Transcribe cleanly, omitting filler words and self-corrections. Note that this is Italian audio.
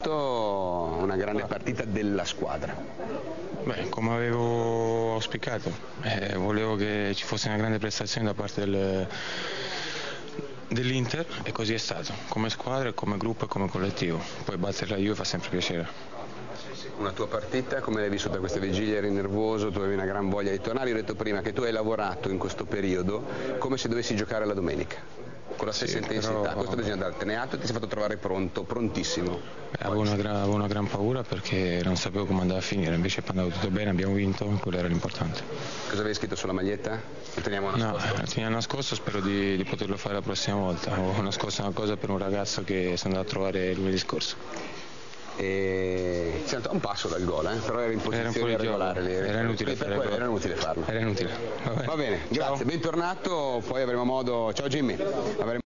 visto una grande partita della squadra. Beh, come avevo auspicato, volevo che ci fosse una grande prestazione da parte dell'Inter e così è stato, come squadra, come gruppo e come collettivo. Poi battere la Juve fa sempre piacere. Una tua partita, come l'hai vissuta questa vigilia? Eri nervoso, tu avevi una gran voglia di tornare, io ho detto prima che tu hai lavorato in questo periodo come se dovessi giocare la domenica, con la stessa intensità, però... questo bisogna dartene atto e ti sei fatto trovare pronto, prontissimo. Avevo una gran paura perché non sapevo come andava a finire, invece è andato tutto bene, abbiamo vinto, quello era l'importante. Cosa avevi scritto sulla maglietta? Lo teniamo nascosto? No, lo teniamo nascosto, spero di poterlo fare la prossima volta. Ho nascosto una cosa per un ragazzo che sono andato a trovare lunedì scorso. E sei andato a un passo dal gol, però era in posizione irregolare lì. Era inutile farlo. Va bene, grazie, bentornato, poi avremo modo. Ciao Jimmy.